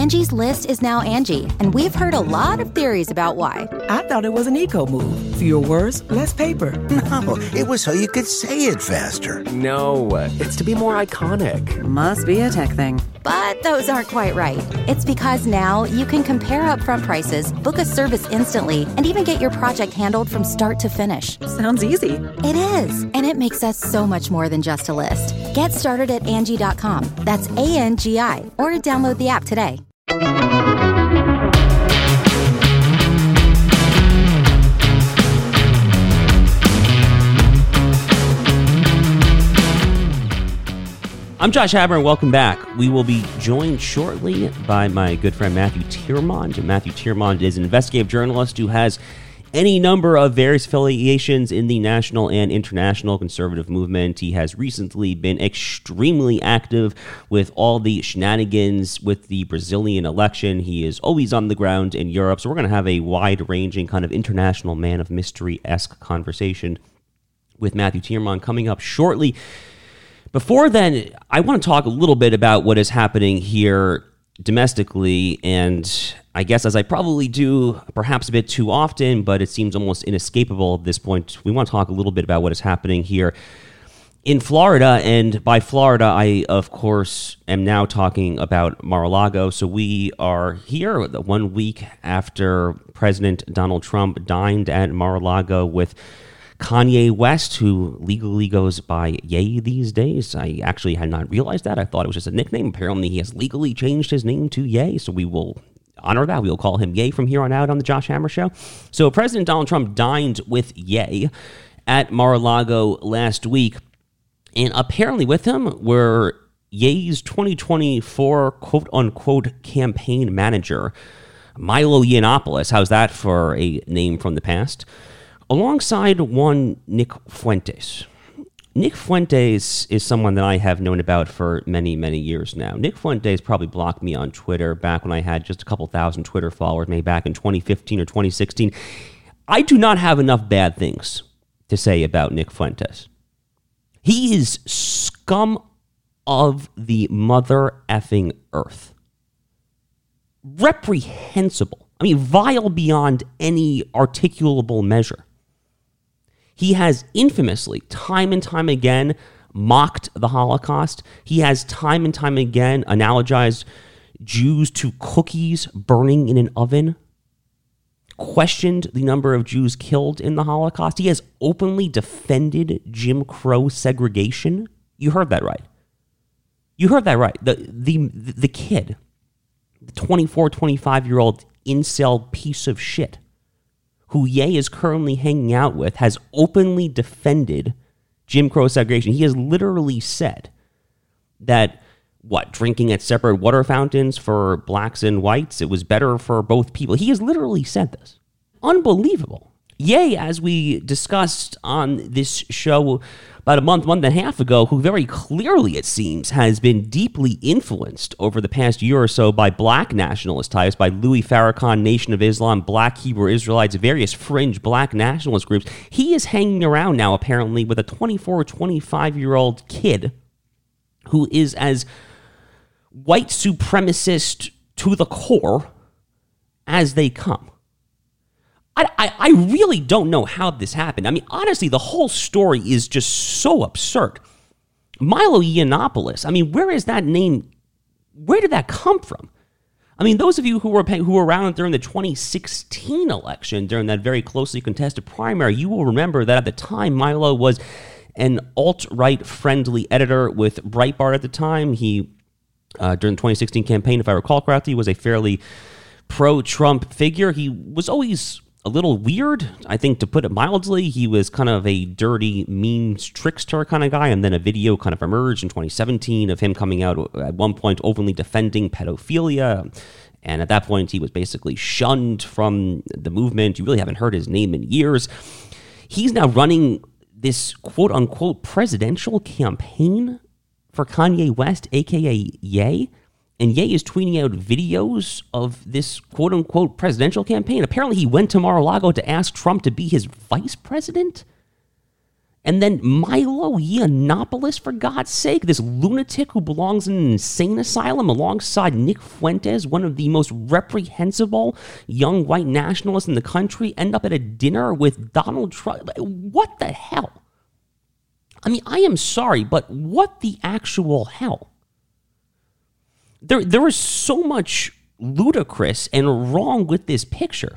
Angie's List is now Angie, and we've heard a lot of theories about why. I thought it was an eco move. Fewer words, less paper. No, it was so you could say it faster. No, it's to be more iconic. Must be a tech thing. But those aren't quite right. It's because now you can compare upfront prices, book a service instantly, and even get your project handled from start to finish. Sounds easy. It is, and it makes us so much more than just a list. Get started at Angie.com. That's ANGI, or download the app today. I'm Josh Haber, and welcome back. We will be joined shortly by my good friend Matthew Tyrmand. And Matthew Tyrmand is an investigative journalist who has any number of various affiliations in the national and international conservative movement. He has recently been extremely active with all the shenanigans with the Brazilian election. He is always on the ground in Europe, so we're going to have a wide-ranging kind of international man of mystery-esque conversation with Matthew Tyrmand coming up shortly. Before then, I want to talk a little bit about what is happening here domestically, and I guess as I probably do perhaps a bit too often, but it seems almost inescapable at this point, we want to talk a little bit about what is happening here in Florida. And by Florida, I, of course, am now talking about Mar-a-Lago. So we are here 1 week after President Donald Trump dined at Mar-a-Lago with Kanye West, who legally goes by Ye these days. I actually had not realized that. I thought it was just a nickname. Apparently, he has legally changed his name to Ye, so we will honor that. We will call him Ye from here on out on the Josh Hammer Show. So President Donald Trump dined with Ye at Mar-a-Lago last week, and apparently with him were Ye's 2024 quote-unquote campaign manager, Milo Yiannopoulos. How's that for a name from the past? Alongside one Nick Fuentes. Nick Fuentes is someone that I have known about for many, many years now. Nick Fuentes probably blocked me on Twitter back when I had just a couple thousand Twitter followers, maybe back in 2015 or 2016. I do not have enough bad things to say about Nick Fuentes. He is scum of the mother effing earth. Reprehensible. I mean, vile beyond any articulable measure. He has infamously, time and time again, mocked the Holocaust. He has time and time again analogized Jews to cookies burning in an oven, questioned the number of Jews killed in the Holocaust. He has openly defended Jim Crow segregation. You heard that right. You heard that right. The kid, the 24, 25-year-old incel piece of shit who Ye is currently hanging out with, has openly defended Jim Crow segregation. He has literally said that, drinking at separate water fountains for blacks and whites, it was better for both people. He has literally said this. Unbelievable. Ye, as we discussed on this show about a month and a half ago, who very clearly, it seems, has been deeply influenced over the past year or so by black nationalist types, by Louis Farrakhan, Nation of Islam, Black Hebrew Israelites, various fringe black nationalist groups. He is hanging around now, apparently, with a 24 or 25-year-old kid who is as white supremacist to the core as they come. I really don't know how this happened. I mean, honestly, the whole story is just so absurd. Milo Yiannopoulos, I mean, where is that name? Where did that come from? I mean, those of you who were around during the 2016 election, during that very closely contested primary, you will remember that at the time, Milo was an alt-right friendly editor with Breitbart at the time. He, during the 2016 campaign, if I recall correctly, was a fairly pro-Trump figure. He was always a little weird, I think, to put it mildly. He was kind of a dirty, mean trickster kind of guy, and then a video kind of emerged in 2017 of him coming out at one point openly defending pedophilia, and at that point he was basically shunned from the movement. You really haven't heard his name in years. He's now running this quote-unquote presidential campaign for Kanye West, a.k.a. Ye. And Ye is tweeting out videos of this quote-unquote presidential campaign. Apparently he went to Mar-a-Lago to ask Trump to be his vice president. And then Milo Yiannopoulos, for God's sake, this lunatic who belongs in an insane asylum alongside Nick Fuentes, one of the most reprehensible young white nationalists in the country, end up at a dinner with Donald Trump. What the hell? I mean, I am sorry, but what the actual hell? There is so much ludicrous and wrong with this picture.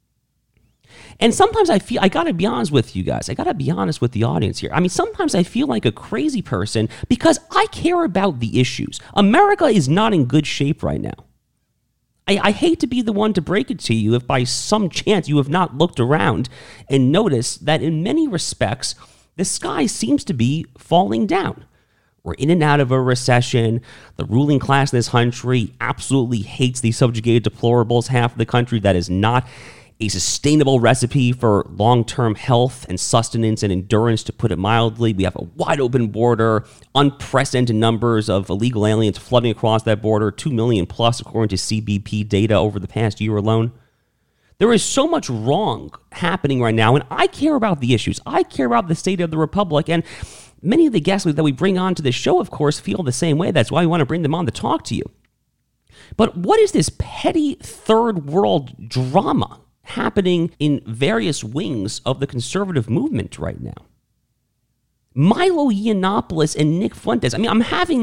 And sometimes I feel, I got to be honest with you guys. I got to be honest with the audience here. I mean, sometimes I feel like a crazy person because I care about the issues. America is not in good shape right now. I hate to be the one to break it to you if by some chance you have not looked around and noticed that in many respects, the sky seems to be falling down. We're in and out of a recession. The ruling class in this country absolutely hates these subjugated deplorables. Half of the country that is not a sustainable recipe for long-term health and sustenance and endurance, to put it mildly. We have a wide open border, unprecedented numbers of illegal aliens flooding across that border, 2 million plus according to CBP data over the past year alone. There is so much wrong happening right now, and I care about the issues. I care about the state of the republic, and many of the guests that we bring on to this show, of course, feel the same way. That's why we want to bring them on to talk to you. But what is this petty third world drama happening in various wings of the conservative movement right now? Milo Yiannopoulos and Nick Fuentes. I mean, I'm having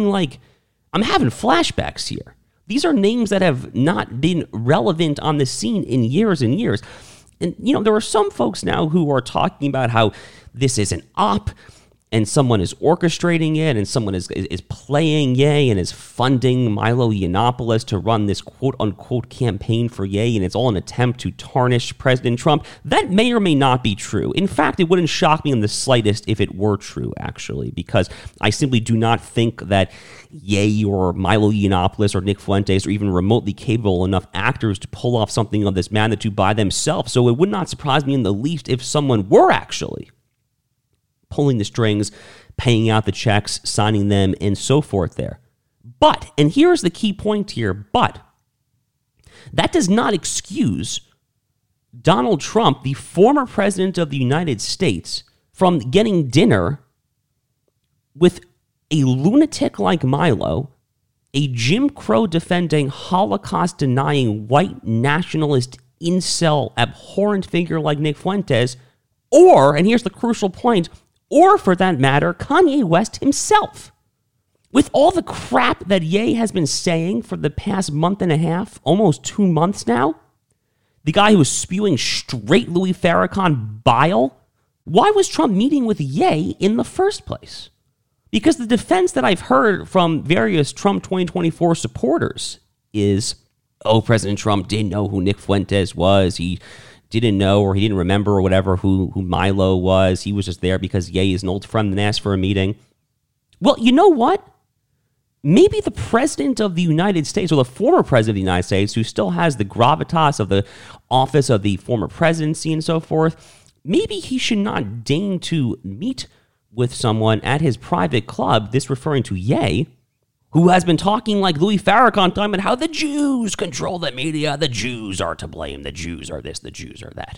flashbacks here. These are names that have not been relevant on the scene in years and years. And, you know, there are some folks now who are talking about how this is an op, and someone is orchestrating it, and someone is playing Ye and is funding Milo Yiannopoulos to run this quote-unquote campaign for Ye, and it's all an attempt to tarnish President Trump. That may or may not be true. In fact, it wouldn't shock me in the slightest if it were true, actually, because I simply do not think that Ye or Milo Yiannopoulos or Nick Fuentes are even remotely capable enough actors to pull off something of this magnitude by themselves. So it would not surprise me in the least if someone were actually pulling the strings, paying out the checks, signing them, and so forth there. But, and here's the key point here, but that does not excuse Donald Trump, the former president of the United States, from getting dinner with a lunatic like Milo, a Jim Crow defending, Holocaust denying, white nationalist, incel, abhorrent figure like Nick Fuentes, or, and here's the crucial point, or for that matter, Kanye West himself. With all the crap that Ye has been saying for the past month and a half, almost 2 months now, the guy who was spewing straight Louis Farrakhan bile, why was Trump meeting with Ye in the first place? Because the defense that I've heard from various Trump 2024 supporters is, oh, President Trump didn't know who Nick Fuentes was. He didn't know, or he didn't remember, or whatever, who Milo was. He was just there because Ye is an old friend and asked for a meeting. Well, you know what? Maybe the president of the United States, or the former president of the United States, who still has the gravitas of the office of the former presidency and so forth, maybe he should not deign to meet with someone at his private club, this referring to Ye, who has been talking like Louis Farrakhan, talking about how the Jews control the media, the Jews are to blame, the Jews are this, the Jews are that.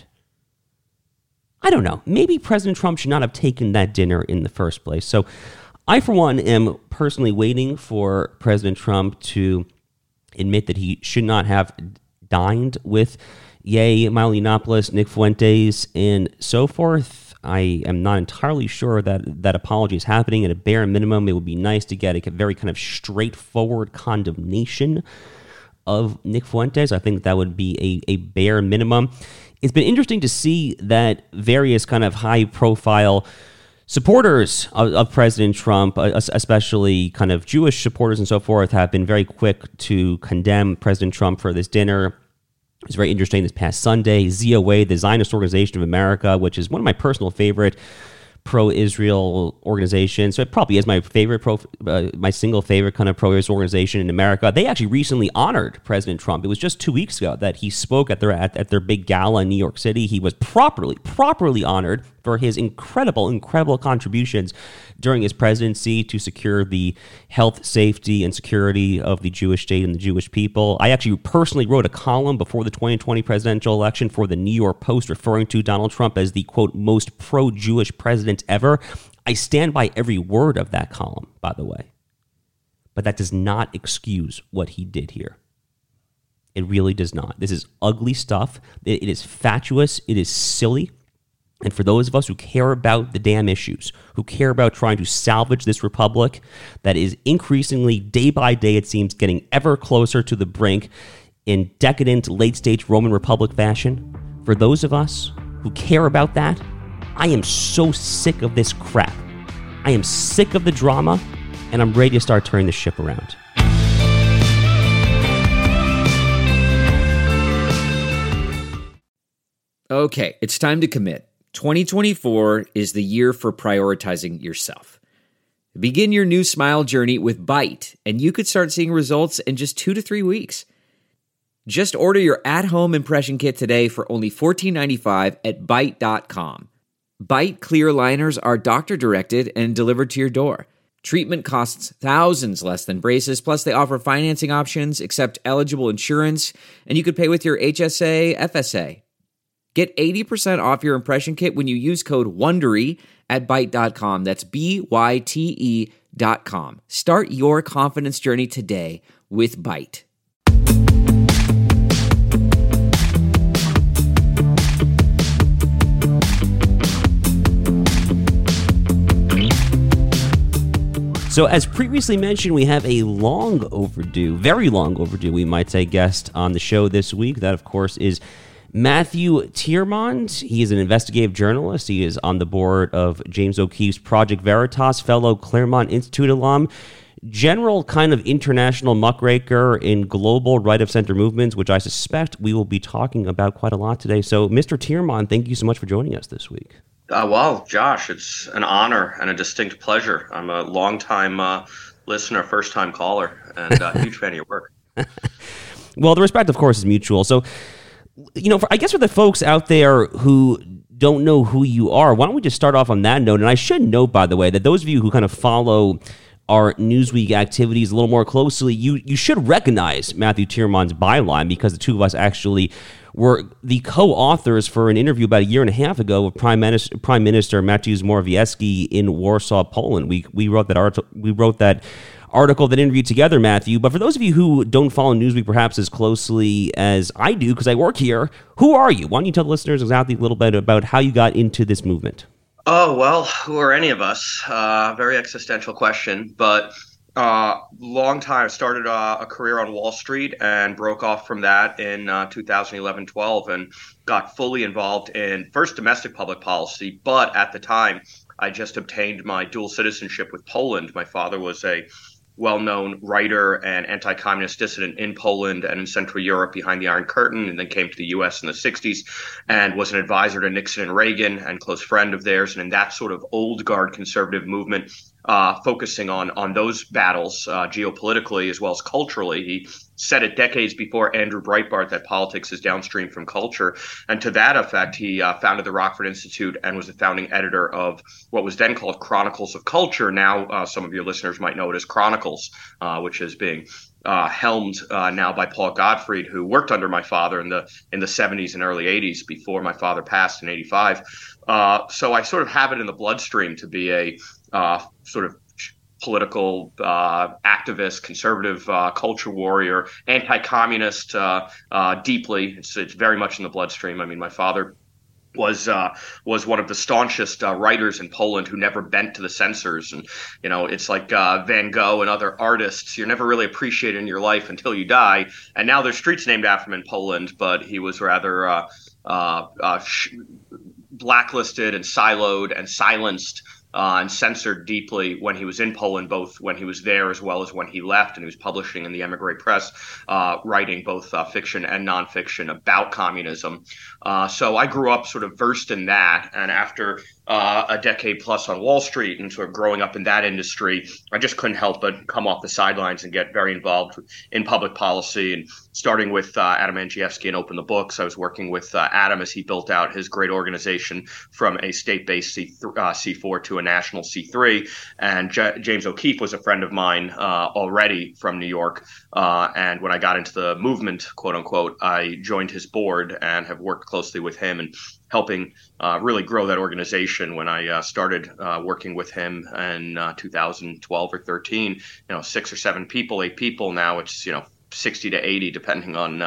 I don't know. Maybe President Trump should not have taken that dinner in the first place. So I, for one, am personally waiting for President Trump to admit that he should not have dined with Ye, Milo Yiannopoulos, Nick Fuentes, and so forth. I am not entirely sure that that apology is happening. At a bare minimum, it would be nice to get a very kind of straightforward condemnation of Nick Fuentes. I think that would be a bare minimum. It's been interesting to see that various kind of high-profile supporters of President Trump, especially kind of Jewish supporters and so forth, have been very quick to condemn President Trump for this dinner. It was very interesting this past Sunday. ZOA, the Zionist Organization of America, which is one of my personal favorite pro-Israel organizations. So it probably is my favorite, my single favorite kind of pro-Israel organization in America. They actually recently honored President Trump. It was just 2 weeks ago that he spoke at their big gala in New York City. He was properly honored for his incredible contributions during his presidency to secure the health, safety, and security of the Jewish state and the Jewish people. I actually personally wrote a column before the 2020 presidential election for the New York Post referring to Donald Trump as the, quote, most pro-Jewish president ever. I stand by every word of that column, by the way. But that does not excuse what he did here. It really does not. This is ugly stuff. It is fatuous. It is silly. And for those of us who care about the damn issues, who care about trying to salvage this republic that is increasingly, day by day, it seems, getting ever closer to the brink in decadent, late-stage Roman Republic fashion, for those of us who care about that, I am so sick of this crap. I am sick of the drama, and I'm ready to start turning the ship around. Okay, it's time to commit. 2024 is the year for prioritizing yourself. Begin your new smile journey with Byte, and you could start seeing results in just 2 to 3 weeks. Just order your at-home impression kit today for only $14.95 at Byte.com. Byte clear liners are doctor-directed and delivered to your door. Treatment costs thousands less than braces, plus they offer financing options, accept eligible insurance, and you could pay with your HSA, FSA. Get 80% off your impression kit when you use code WONDERY at Byte.com. That's BYTE.com. Start your confidence journey today with Byte. So as previously mentioned, we have a long overdue, very long overdue, we might say, guest on the show this week. That, of course, is Matthew Tyrmand. He is an investigative journalist. He is on the board of James O'Keefe's Project Veritas, fellow Claremont Institute alum, general kind of international muckraker in global right-of-center movements, which I suspect we will be talking about quite a lot today. So, Mr. Tyrmand, thank you so much for joining us this week. Well, Josh, it's an honor and a distinct pleasure. I'm a longtime listener, first-time caller, and a huge fan of your work. Well, the respect, of course, is mutual. So, you know, I guess for the folks out there who don't know who you are, why don't we just start off on that note? And I should note, by the way, that those of you who kind of follow our Newsweek activities a little more closely, you should recognize Matthew Tyrmand's byline, because the two of us actually were the co-authors for an interview about a year and a half ago with Prime Minister Mateusz Morawiecki in Warsaw, Poland. We wrote that article that interviewed together, Matthew. But for those of you who don't follow Newsweek perhaps as closely as I do, because I work here, who are you? Why don't you tell the listeners exactly a little bit about how you got into this movement? Oh, well, who are any of us? Very existential question, but long time. Started a career on Wall Street and broke off from that in 2011-12 and got fully involved in first domestic public policy. But at the time, I just obtained my dual citizenship with Poland. My father was a well-known writer and anti-communist dissident in Poland and in Central Europe behind the Iron Curtain, and then came to the U.S. in the 60s and was an advisor to Nixon and Reagan and close friend of theirs. And in that sort of old guard conservative movement, focusing on those battles geopolitically as well as culturally. He said it decades before Andrew Breitbart that politics is downstream from culture. And to that effect, he founded the Rockford Institute and was the founding editor of what was then called Chronicles of Culture. Now, some of your listeners might know it as Chronicles, which is being helmed now by Paul Gottfried, who worked under my father in the 70s and early 80s before my father passed in 85. So I sort of have it in the bloodstream to be a sort of political activist, conservative culture warrior, anti-communist deeply. It's very much in the bloodstream. I mean, my father was one of the staunchest writers in Poland who never bent to the censors. And, you know, it's like Van Gogh and other artists. You're never really appreciated in your life until you die. And now there's streets named after him in Poland, but he was rather blacklisted and siloed and silenced and censored deeply when he was in Poland, both when he was there as well as when he left, and he was publishing in the emigre press, writing both fiction and nonfiction about communism. So I grew up sort of versed in that, and after a decade plus on Wall Street and sort of growing up in that industry, I just couldn't help but come off the sidelines and get very involved in public policy. And starting with Adam Andrzejewski and Open the Books, I was working with Adam as he built out his great organization from a state-based C4 to a national C3. And James O'Keefe was a friend of mine already from New York. And when I got into the movement, quote unquote, I joined his board and have worked closely with him and helping really grow that organization. When I started working with him in 2012 or 13, 6 or 7 people, 8 people. Now it's 60 to 80, depending on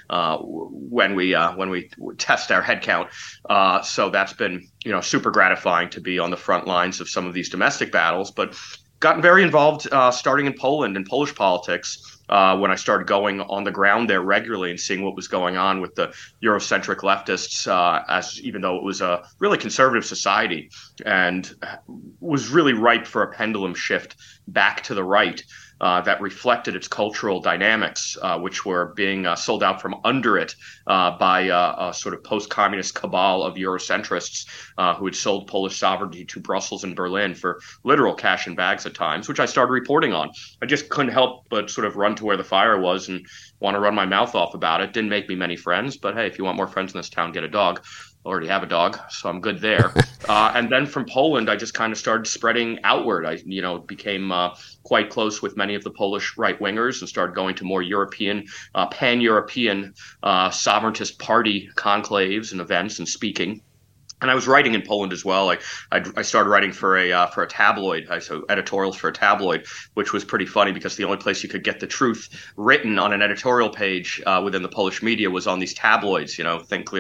when we test our head count. So that's been super gratifying to be on the front lines of some of these domestic battles, but gotten very involved starting in Poland and Polish politics. When I started going on the ground there regularly and seeing what was going on with the Eurocentric leftists, as even though it was a really conservative society and was really ripe for a pendulum shift back to the right. That reflected its cultural dynamics, which were being sold out from under it by a sort of post-communist cabal of Eurocentrists who had sold Polish sovereignty to Brussels and Berlin for literal cash in bags at times, which I started reporting on. I just couldn't help but sort of run to where the fire was and want to run my mouth off about it. Didn't make me many friends, but hey, if you want more friends in this town, get a dog. I already have a dog, so I'm good there. And then from Poland, I just kind of started spreading outward. I, became quite close with many of the Polish right-wingers and started going to more European, pan-European sovereigntist party conclaves and events and speaking. And I was writing in Poland as well. I started writing for a tabloid, so editorials for a tabloid, which was pretty funny because the only place you could get the truth written on an editorial page within the Polish media was on these tabloids. Think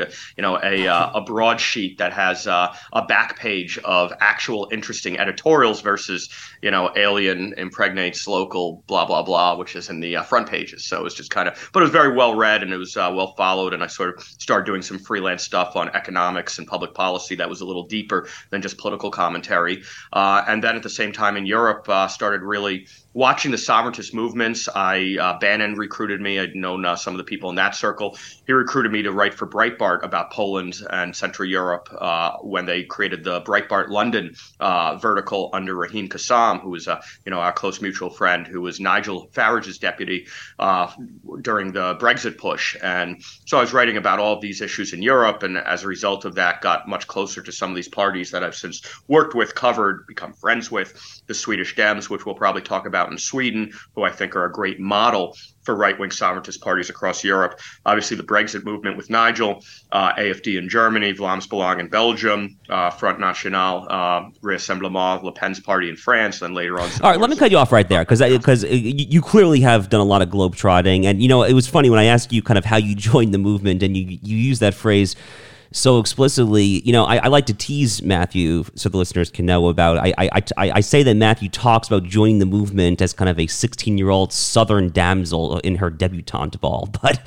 a broadsheet that has a back page of actual interesting editorials versus alien impregnates local blah blah blah, which is in the front pages. So it was just but it was very well read and it was well followed. And I sort of started doing some freelance stuff on economics and public policy that was a little deeper than just political commentary. And then at the same time in Europe, started really watching the sovereigntist movements. Bannon recruited me. I'd known some of the people in that circle. He recruited me to write for Breitbart about Poland and Central Europe when they created the Breitbart London vertical under Raheem Kassam, who was our close mutual friend, who was Nigel Farage's deputy during the Brexit push. And so I was writing about all of these issues in Europe, and as a result of that, got much closer to some of these parties that I've since worked with, covered, become friends with, the Swedish Dems, which we'll probably talk about in Sweden, who I think are a great model for right-wing sovereigntist parties across Europe. Obviously, the Brexit movement with Nigel, AFD in Germany, Vlaams Belang in Belgium, Front National, Rassemblement, Le Pen's party in France, then later on. All right, let me cut you off right there, because you clearly have done a lot of globetrotting. And, it was funny when I asked you kind of how you joined the movement, and you used that phrase so explicitly. I like to tease Matthew so the listeners can know about. I say that Matthew talks about joining the movement as kind of a 16-year-old Southern damsel in her debutante ball, but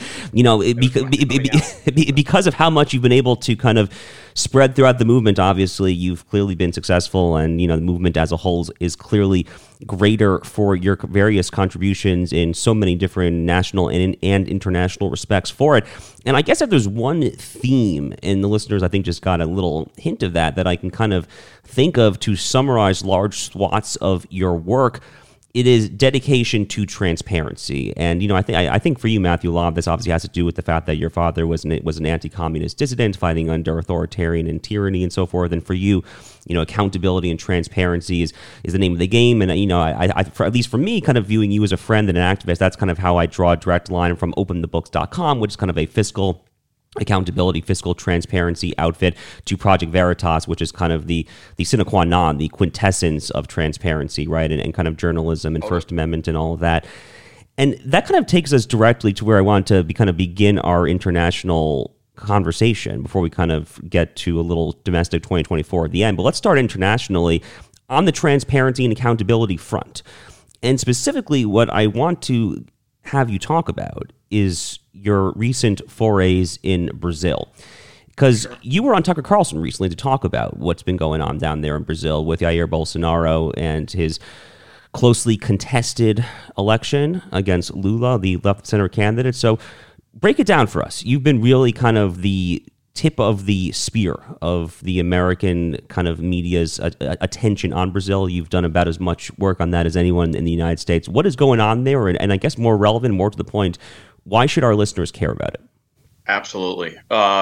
because of how much you've been able to kind of spread throughout the movement, obviously you've clearly been successful, and the movement as a whole is clearly greater for your various contributions in so many different national and international respects for it. And I guess if there's one theme, and the listeners I think just got a little hint of that I can kind of think of to summarize large swaths of your work, it is dedication to transparency. And, I think for you, Matthew, a lot of this obviously has to do with the fact that your father was an anti-communist dissident fighting under authoritarian and tyranny and so forth. And for you, accountability and transparency is the name of the game. And, at least for me, kind of viewing you as a friend and an activist, that's kind of how I draw a direct line from openthebooks.com, which is kind of a fiscal accountability, fiscal transparency outfit, to Project Veritas, which is kind of the sine qua non, the quintessence of transparency, right? And kind of journalism and First Amendment and all of that. And that kind of takes us directly to where I want to begin our international conversation before we kind of get to a little domestic 2024 at the end. But let's start internationally on the transparency and accountability front. And specifically, what I want to have you talk about is your recent forays in Brazil. Because you were on Tucker Carlson recently to talk about what's been going on down there in Brazil with Jair Bolsonaro and his closely contested election against Lula, the left-center candidate. So break it down for us. You've been really kind of the tip of the spear of the American kind of media's attention on Brazil. You've done about as much work on that as anyone in the United States. What is going on there? And I guess more relevant, more to the point, why should our listeners care about it? Absolutely.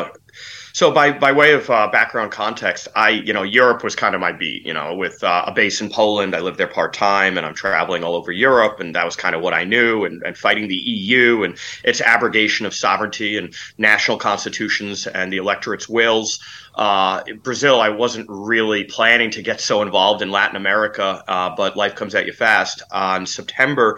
So by way of background context, Europe was kind of my beat, with a base in Poland. I lived there part time and I'm traveling all over Europe. And that was kind of what I knew, and fighting the EU and its abrogation of sovereignty and national constitutions and the electorate's wills. Brazil, I wasn't really planning to get so involved in Latin America, but life comes at you fast. On September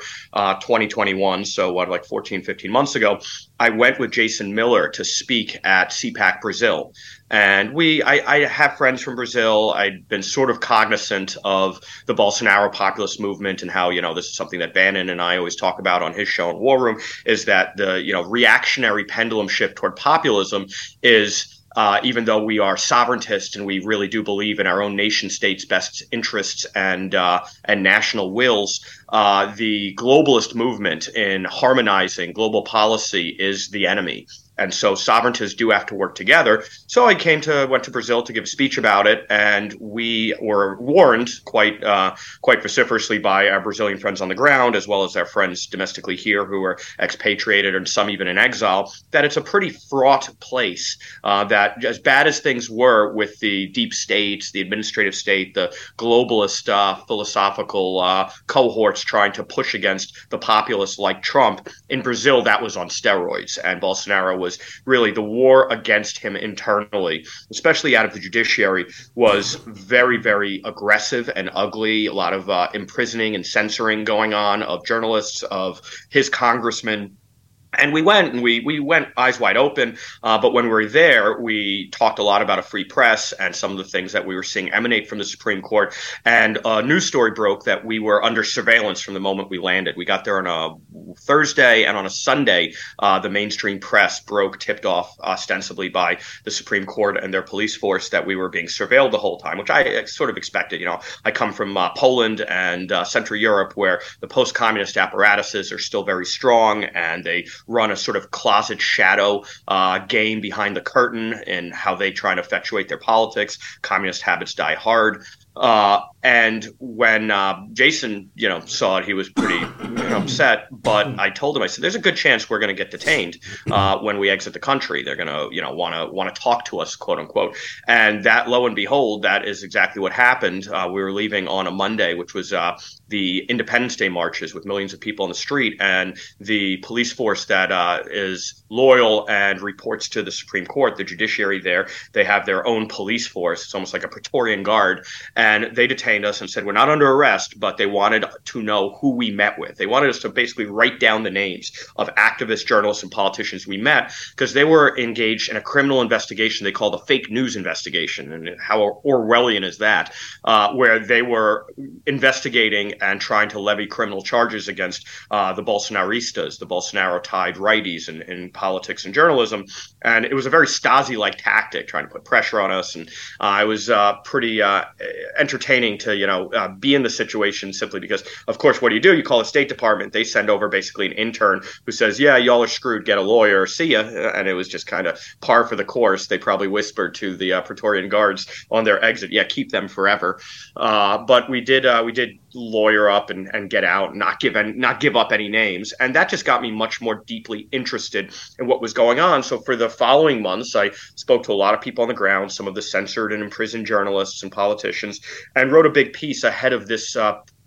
2021, so like 14, 15 months ago, I went with Jason Miller to speak at CPAC Brazil. And I have friends from Brazil. I'd been sort of cognizant of the Bolsonaro populist movement and how, this is something that Bannon and I always talk about on his show in War Room, is that the, reactionary pendulum shift toward populism is even though we are sovereigntists and we really do believe in our own nation states' best interests and national wills, the globalist movement in harmonizing global policy is the enemy. And so sovereigntists do have to work together. So I went to Brazil to give a speech about it, and we were warned quite vociferously by our Brazilian friends on the ground, as well as our friends domestically here who are expatriated and some even in exile, that it's a pretty fraught place, that as bad as things were with the deep states, the administrative state, the globalist philosophical cohorts trying to push against the populists like Trump, in Brazil that was on steroids, and Bolsonaro was really the war against him internally, especially out of the judiciary, was very, very aggressive and ugly. A lot of imprisoning and censoring going on of journalists, of his congressmen. And we went eyes wide open. But when we were there, we talked a lot about a free press and some of the things that we were seeing emanate from the Supreme Court. And a news story broke that we were under surveillance from the moment we landed. We got there on a Thursday, and on a Sunday, the mainstream press tipped off ostensibly by the Supreme Court and their police force that we were being surveilled the whole time, which I sort of expected. I come from Poland and Central Europe, where the post-communist apparatuses are still very strong, and they run a sort of closet shadow game behind the curtain in how they try to effectuate their politics. Communist habits die hard. And when Jason, saw it, he was pretty upset. But I told him, I said, "There's a good chance we're going to get detained when we exit the country. They're going to, want to talk to us, quote unquote." And that, lo and behold, that is exactly what happened. We were leaving on a Monday, which was the Independence Day marches with millions of people on the street, and the police force that is loyal and reports to the Supreme Court, the judiciary there, they have their own police force. It's almost like a Praetorian Guard. And they detained us and said, we're not under arrest, but they wanted to know who we met with. They wanted us to basically write down the names of activists, journalists, and politicians we met, because they were engaged in a criminal investigation they called a fake news investigation. And how Orwellian is that? Where they were investigating and trying to levy criminal charges against the Bolsonaristas, the Bolsonaro-tied righties in politics and journalism. And it was a very Stasi-like tactic, trying to put pressure on us. And I was pretty entertaining to, be in the situation, simply because, of course, what do? You call the State Department. They send over basically an intern who says, yeah, y'all are screwed, get a lawyer, see ya. And it was just kind of par for the course. They probably whispered to the Praetorian Guards on their exit, yeah, keep them forever. But we did lawyer up and get out, not give up any names. And that just got me much more deeply interested in what was going on. So for the following months, I spoke to a lot of people on the ground, some of the censored and imprisoned journalists and politicians, and wrote a big piece ahead of this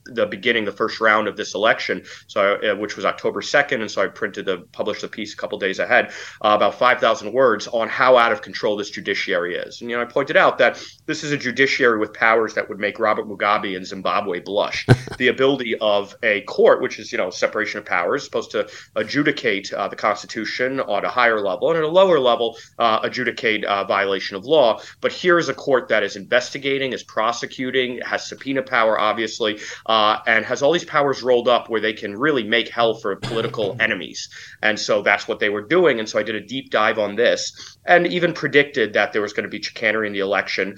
the first round of this election, which was October 2nd. And so I published the piece a couple days ahead, about 5,000 words on how out of control this judiciary is. And, I pointed out that this is a judiciary with powers that would make Robert Mugabe in Zimbabwe blush. The ability of a court, which is, separation of powers, supposed to adjudicate the Constitution on a higher level, and at a lower level, adjudicate violation of law. But here is a court that is investigating, is prosecuting, has subpoena power, obviously, and has all these powers rolled up where they can really make hell for political enemies. And so that's what they were doing. And so I did a deep dive on this, and even predicted that there was going to be chicanery in the election.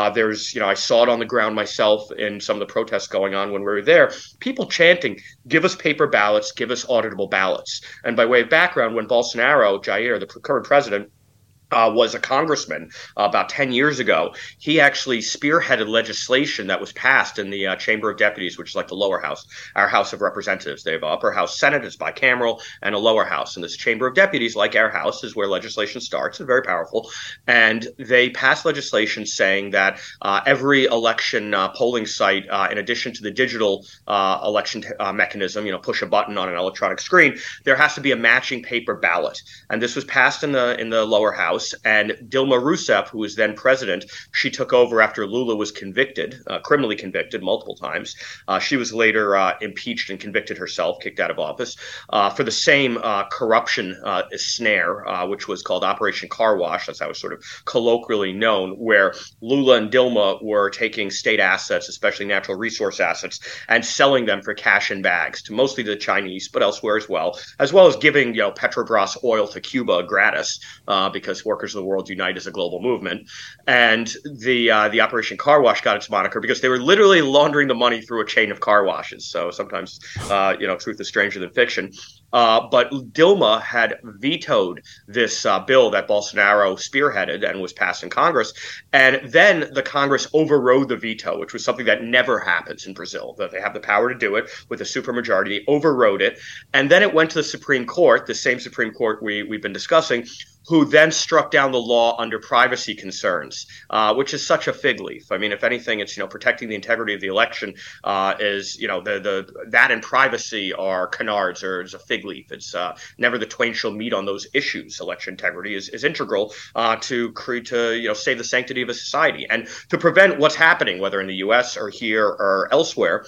I saw it on the ground myself in some of the protests going on when we were there, people chanting, give us paper ballots, give us auditable ballots. And by way of background, when Bolsonaro, Jair, the current president, was a congressman about 10 years ago. He actually spearheaded legislation that was passed in the Chamber of Deputies, which is like the lower house, our House of Representatives. They have an upper house Senate, it's bicameral, and a lower house. And this Chamber of Deputies, like our house, is where legislation starts. It's very powerful. And they passed legislation saying that every election polling site, in addition to the digital election mechanism, push a button on an electronic screen, there has to be a matching paper ballot. And this was passed in the lower house. And Dilma Rousseff, who was then president, she took over after Lula was convicted, criminally convicted multiple times. She was later impeached and convicted herself, kicked out of office for the same corruption snare, which was called Operation Car Wash. That's how it was sort of colloquially known, where Lula and Dilma were taking state assets, especially natural resource assets, and selling them for cash in bags to mostly the Chinese, but elsewhere as well as giving Petrobras oil to Cuba gratis because Workers of the World Unite as a global movement. And the Operation Car Wash got its moniker because they were literally laundering the money through a chain of car washes. So sometimes, truth is stranger than fiction. But Dilma had vetoed this bill that Bolsonaro spearheaded and was passed in Congress. And then the Congress overrode the veto, which was something that never happens in Brazil, that they have the power to do it with a supermajority. They overrode it. And then it went to the Supreme Court, the same Supreme Court we've been discussing, who then struck down the law under privacy concerns, which is such a fig leaf. I mean, if anything, it's, protecting the integrity of the election is, that and privacy are canards, or is a fig leaf. It's never the twain shall meet on those issues. Election integrity is integral to save the sanctity of a society and to prevent what's happening, whether in the U.S. or here or elsewhere.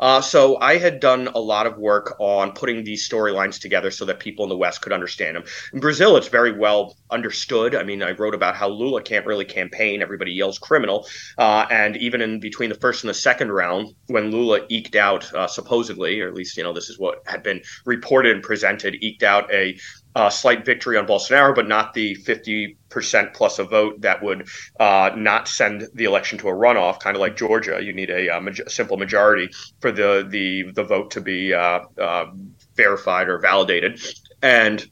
So I had done a lot of work on putting these storylines together so that people in the West could understand them. In Brazil, it's very well understood. I mean, I wrote about how Lula can't really campaign. Everybody yells criminal. And even in between the first and the second round, when Lula eked out, supposedly, or at least, this is what had been reported and presented, eked out a slight victory on Bolsonaro, but not the 50% plus a vote that would not send the election to a runoff. Kind of like Georgia, you need a simple majority for the vote to be verified or validated. And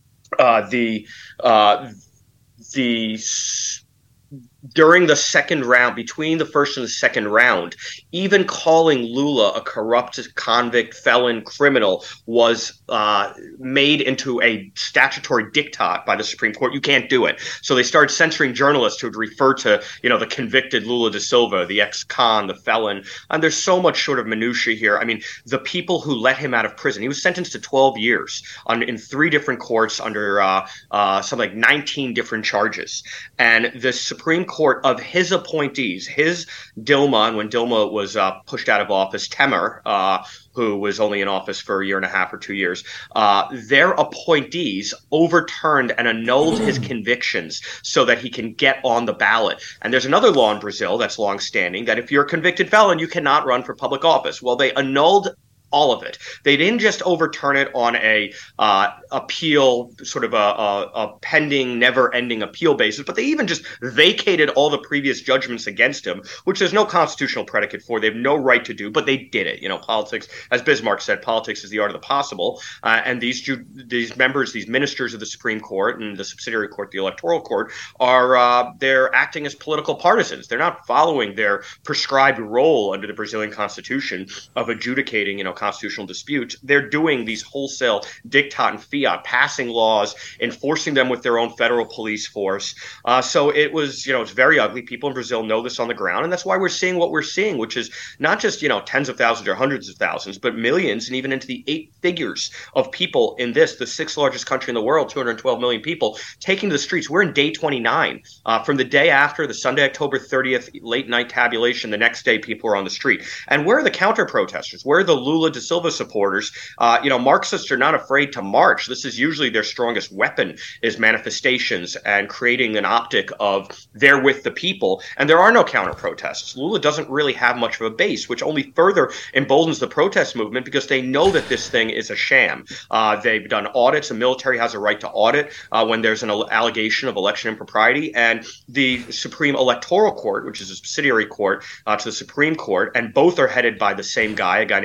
during the second round, between the first and the second round, even calling Lula a corrupt convict, felon, criminal was made into a statutory diktat by the Supreme Court. You can't do it. So they started censoring journalists who would refer to, the convicted Lula da Silva, the ex-con, the felon. And there's so much sort of minutiae here. I mean, the people who let him out of prison, he was sentenced to 12 years in 3 different courts under something like 19 different charges. And the Supreme Court of his appointees, his Dilma, and when Dilma was pushed out of office, Temer, who was only in office for a year and a half or 2 years, their appointees overturned and annulled his convictions so that he can get on the ballot. And there's another law in Brazil that's longstanding that if you're a convicted felon, you cannot run for public office. Well, they annulled all of it. They didn't just overturn it on a appeal, sort of a pending, never-ending appeal basis, but they even just vacated all the previous judgments against him, which there's no constitutional predicate for. They have no right to do, but they did it. Politics, as Bismarck said, politics is the art of the possible. And these members, these ministers of the Supreme Court and the subsidiary court, the Electoral Court, they're acting as political partisans. They're not following their prescribed role under the Brazilian Constitution of adjudicating, constitutional disputes. They're doing these wholesale diktat and fiat, passing laws, enforcing them with their own federal police force. So it was, it's very ugly. People in Brazil know this on the ground, and that's why we're seeing what we're seeing, which is not just, tens of thousands or hundreds of thousands, but millions and even into the 8 figures of people in the 6th largest country in the world, 212 million people, taking to the streets. We're in day 29. From the day after, the Sunday, October 30th, late night tabulation, the next day people are on the street. And where are the counter protesters? Where are the Lula da Silva supporters? Marxists are not afraid to march. This is usually their strongest weapon, is manifestations and creating an optic of they're with the people. And there are no counter protests. Lula doesn't really have much of a base, which only further emboldens the protest movement because they know that this thing is a sham. They've done audits. The military has a right to audit when there's an allegation of election impropriety. And the Supreme Electoral Court, which is a subsidiary court to the Supreme Court, and both are headed by the same guy, a guy named Alexander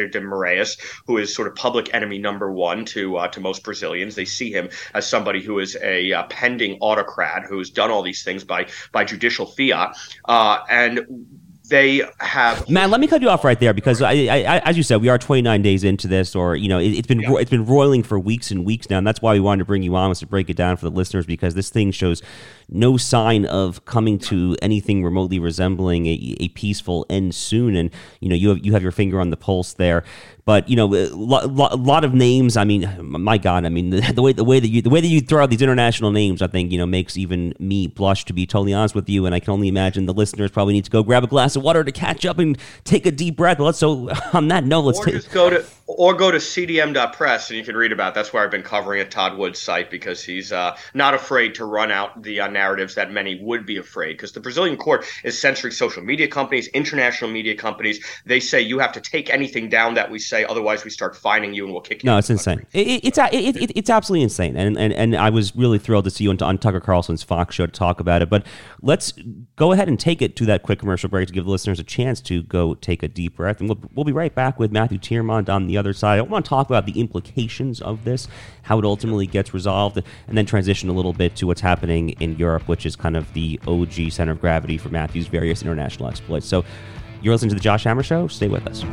José de Moraes, who is sort of public enemy number one to most Brazilians. They see him as somebody who is a pending autocrat who has done all these things by judicial fiat, and they have. Matt, let me cut you off right there because, I as you said, we are 29 days into this, or it's been roiling for weeks and weeks now, and that's why we wanted to bring you on, was to break it down for the listeners, because this thing shows no sign of coming to anything remotely resembling a peaceful end soon. And you have your finger on the pulse there. But a lot of names. I mean, my God. I mean, the way that you throw out these international names, I think makes even me blush, to be totally honest with you. And I can only imagine the listeners probably need to go grab a glass of water to catch up and take a deep breath. So on that note, let's go to cdm.press and you can read about it. That's where I've been covering at Todd Wood's site, because he's not afraid to run out the narratives that many would be afraid, because the Brazilian court is censoring social media companies, international media companies. They say you have to take anything down that we say, otherwise we start fining you and we'll kick you. No, it's insane. It's absolutely insane. And I was really thrilled to see you on Tucker Carlson's Fox show to talk about it. But let's go ahead and take it to that quick commercial break to give the listeners a chance to go take a deep breath. And we'll be right back with Matthew Tiermont on the other side. I want to talk about the implications of this, how it ultimately gets resolved, and then transition a little bit to what's happening in Europe, which is kind of the OG center of gravity for Matthew's various international exploits. So you're listening to The Josh Hammer Show. Stay with us.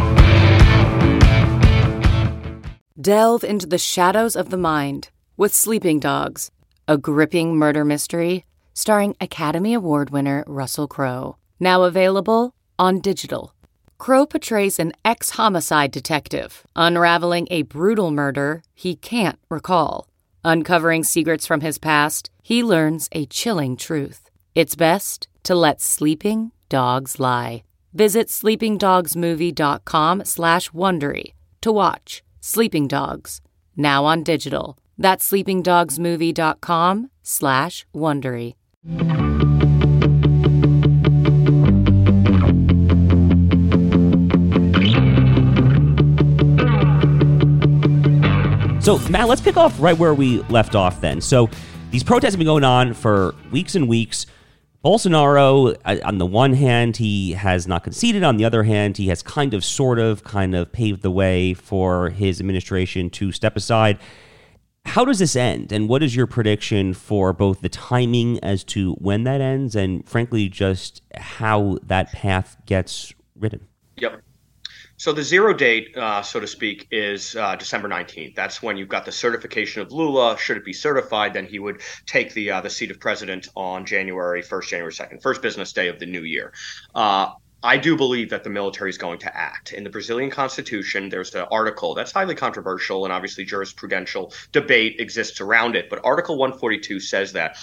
Delve into the shadows of the mind with Sleeping Dogs, a gripping murder mystery starring Academy Award winner Russell Crowe. Now available on digital. Crowe portrays an ex-homicide detective unraveling a brutal murder he can't recall. Uncovering secrets from his past, he learns a chilling truth. It's best to let sleeping dogs lie. Visit sleepingdogsmovie.com/Wondery to watch Sleeping Dogs, now on digital. That's sleepingdogsmovie.com/Wondery. So, Matt, let's pick off right where we left off then. So, these protests have been going on for weeks and weeks. Bolsonaro, on the one hand, he has not conceded. On the other hand, he has kind of paved the way for his administration to step aside. How does this end? And what is your prediction for both the timing as to when that ends and, frankly, just how that path gets ridden? Yep. So the zero date, so to speak, is December 19th. That's when you've got the certification of Lula. Should it be certified, then he would take the seat of president on January 1st, January 2nd, first business day of the new year. I do believe that the military is going to act. In the Brazilian Constitution, there's an article that's highly controversial, and obviously jurisprudential debate exists around it. But Article 142 says that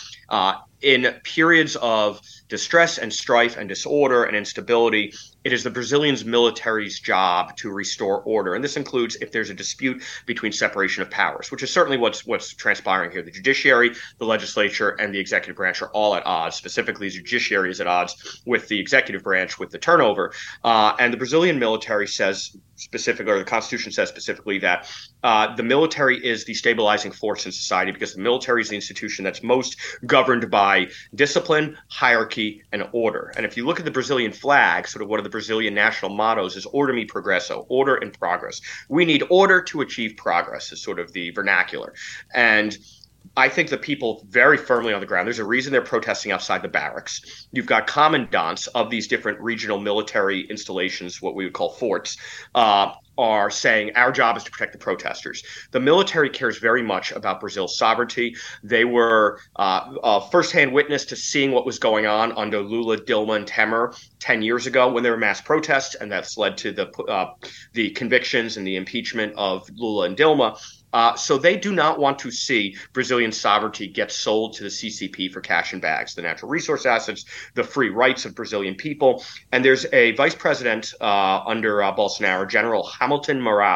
in periods of distress and strife and disorder and instability, it is the Brazilian military's job to restore order. And this includes if there's a dispute between separation of powers, which is certainly what's transpiring here. The judiciary, the legislature, and the executive branch are all at odds. Specifically, the judiciary is at odds with the executive branch with the turnover. And the Brazilian military says specifically, or the Constitution says specifically, that the military is the stabilizing force in society because the military is the institution that's most governed by discipline, hierarchy, and order. And if you look at the Brazilian flag, sort of one of the Brazilian national mottos is Order me progresso, order and progress. We need order to achieve progress is sort of the vernacular. And I think the people very firmly on the ground, there's a reason they're protesting outside the barracks. You've got commandants of these different regional military installations, what we would call forts, are saying our job is to protect the protesters. The military cares very much about Brazil's sovereignty. They were a firsthand witness to seeing what was going on under Lula, Dilma, and Temer 10 years ago when there were mass protests, and that's led to the convictions and the impeachment of Lula and Dilma. So they do not want to see Brazilian sovereignty get sold to the CCP for cash and bags, the natural resource assets, the free rights of Brazilian people. And there's a vice president under Bolsonaro, General Hamilton Mourão,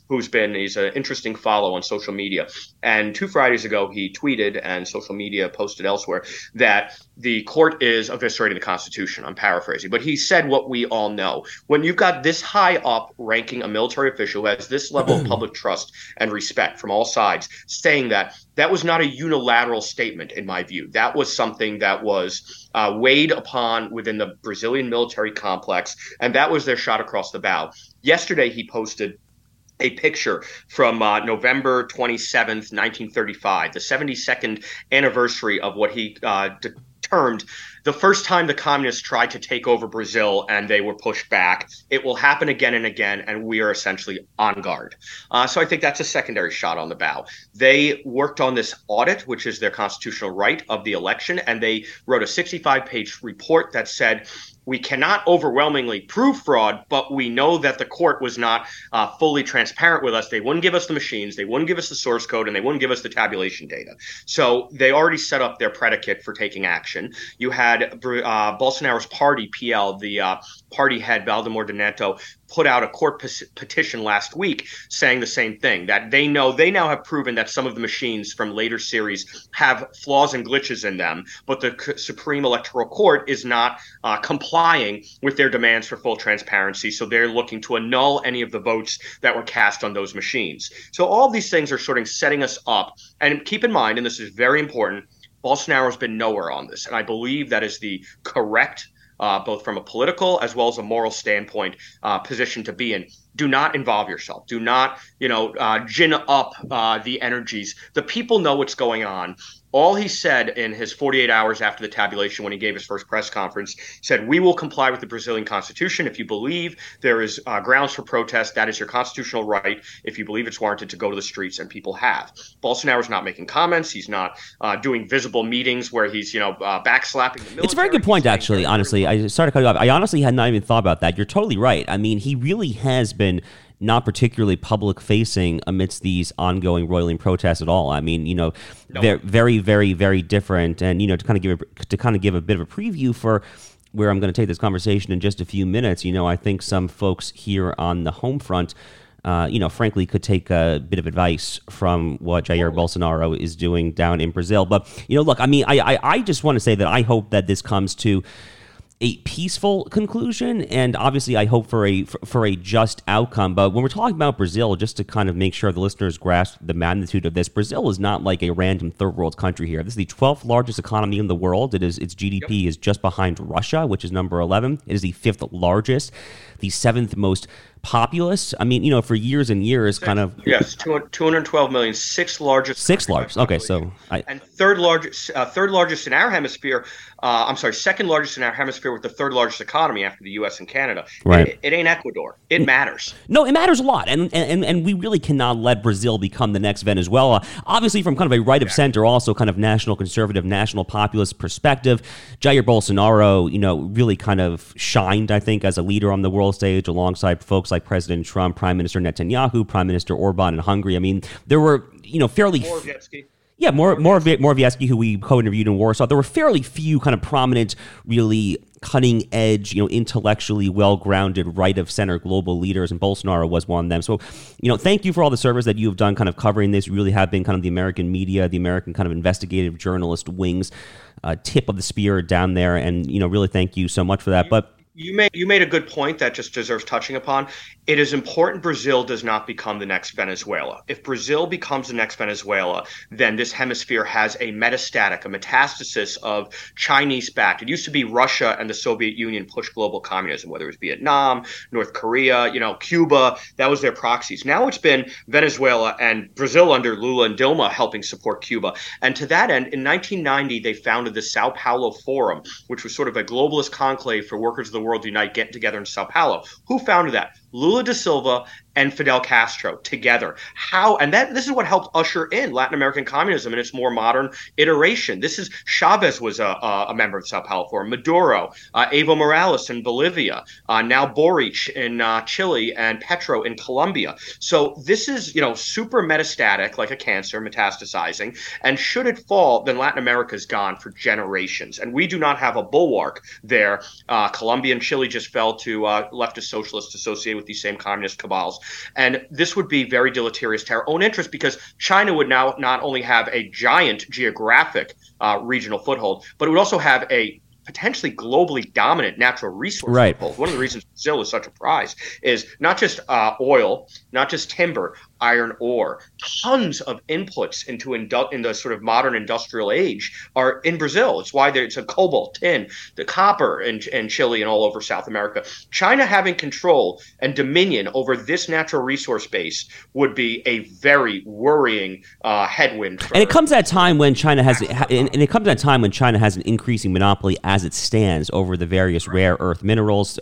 he's an interesting follow on social media. And 2 Fridays ago, he tweeted, and social media posted elsewhere, that the court is eviscerating the Constitution. I'm paraphrasing, but he said what we all know. When you've got this high up ranking a military official who has this level of public trust and respect from all sides saying that was not a unilateral statement, in my view. That was something that was weighed upon within the Brazilian military complex, and that was their shot across the bow. Yesterday, he posted a picture from November 27th, 1935, the 72nd anniversary of what he termed the first time the communists tried to take over Brazil and they were pushed back. It will happen again and again, and we are essentially on guard. So I think that's a secondary shot on the bow. They worked on this audit, which is their constitutional right of the election, and they wrote a 65-page report that said, we cannot overwhelmingly prove fraud, but we know that the court was not fully transparent with us. They wouldn't give us the machines, they wouldn't give us the source code, and they wouldn't give us the tabulation data. So they already set up their predicate for taking action. You had Bolsonaro's party, PL, the party head, Valdemar da Neto, put out a court petition last week saying the same thing, that they now have proven that some of the machines from later series have flaws and glitches in them, but the Supreme Electoral Court is not complying with their demands for full transparency. So they're looking to annul any of the votes that were cast on those machines. So all these things are sort of setting us up. And keep in mind, and this is very important, Bolsonaro's been nowhere on this. And I believe that is the correct both from a political as well as a moral standpoint, position to be in. Do not involve yourself. Do not, gin up the energies. The people know what's going on. All he said in his 48 hours after the tabulation, when he gave his first press conference, said, we will comply with the Brazilian Constitution. If you believe there is grounds for protest, that is your constitutional right. If you believe it's warranted to go to the streets, and people have. Bolsonaro's not making comments. He's not doing visible meetings where he's, backslapping the military. It's a very good point, actually, honestly. I started cutting off. I honestly had not even thought about that. You're totally right. I mean, he really has been not particularly public facing amidst these ongoing roiling protests at all. I mean, they're very, very, very different. And, to kind of give a bit of a preview for where I'm going to take this conversation in just a few minutes, I think some folks here on the home front, frankly, could take a bit of advice from what Jair Bolsonaro is doing down in Brazil. But, look, I mean, I just want to say that I hope that this comes to a peaceful conclusion, and obviously I hope for a just outcome. But when we're talking about Brazil, just to kind of make sure the listeners grasp the magnitude of this, Brazil is not like a random third world country here. This is the 12th largest economy in the world. Its GDP is just behind Russia, which is number 11. It is the 5th largest, the 7th most populous. I mean, for years and years, kind of. Yes, 212 million, sixth largest. Okay, so and third largest in our hemisphere. Second largest in our hemisphere with the third largest economy after the U.S. and Canada. Right. It ain't Ecuador. It matters. No, it matters a lot, and we really cannot let Brazil become the next Venezuela. Obviously, from kind of a right of center, also kind of national conservative, national populist perspective, Jair Bolsonaro, really kind of shined, I think, as a leader on the world stage alongside folks like President Trump, Prime Minister Netanyahu, Prime Minister Orban in Hungary. I mean, there were, fairly... Morawiecki. Yeah, Morawiecki, who we co-interviewed in Warsaw. There were fairly few kind of prominent, really cutting-edge, intellectually well-grounded, right-of-center global leaders, and Bolsonaro was one of them. So, thank you for all the service that you have done kind of covering this. You really have been kind of the American media, the American kind of investigative journalist wings, tip of the spear down there, and, really thank you so much for that. But you made a good point that just deserves touching upon. It is important Brazil does not become the next Venezuela. If Brazil becomes the next Venezuela, then this hemisphere has a metastasis of Chinese-backed. It used to be Russia and the Soviet Union pushed global communism, whether it was Vietnam, North Korea, Cuba. That was their proxies. Now it's been Venezuela and Brazil under Lula and Dilma helping support Cuba. And to that end, in 1990, they founded the Sao Paulo Forum, which was sort of a globalist conclave for workers of the world to unite, getting together in Sao Paulo. Who founded that? Lula da Silva and Fidel Castro together. This is what helped usher in Latin American communism in its more modern iteration. Chavez was a member of the Sao Paulo Forum, Maduro, Evo Morales in Bolivia, now Boric in Chile, and Petro in Colombia. So this is, super metastatic, like a cancer metastasizing. And should it fall, then Latin America's gone for generations. And we do not have a bulwark there. Colombia and Chile just fell to leftist socialists associated with these same communist cabals. And this would be very deleterious to our own interest, because China would now not only have a giant geographic regional foothold, but it would also have a potentially globally dominant natural resource foothold. One of the reasons Brazil is such a prize is not just oil, not just timber, iron ore. Tons of inputs into in the sort of modern industrial age are in Brazil. It's why there's a cobalt, tin, the copper in Chile and all over South America. China having control and dominion over this natural resource base would be a very worrying headwind. And it comes at a time when China has an increasing monopoly as it stands over the various rare earth minerals,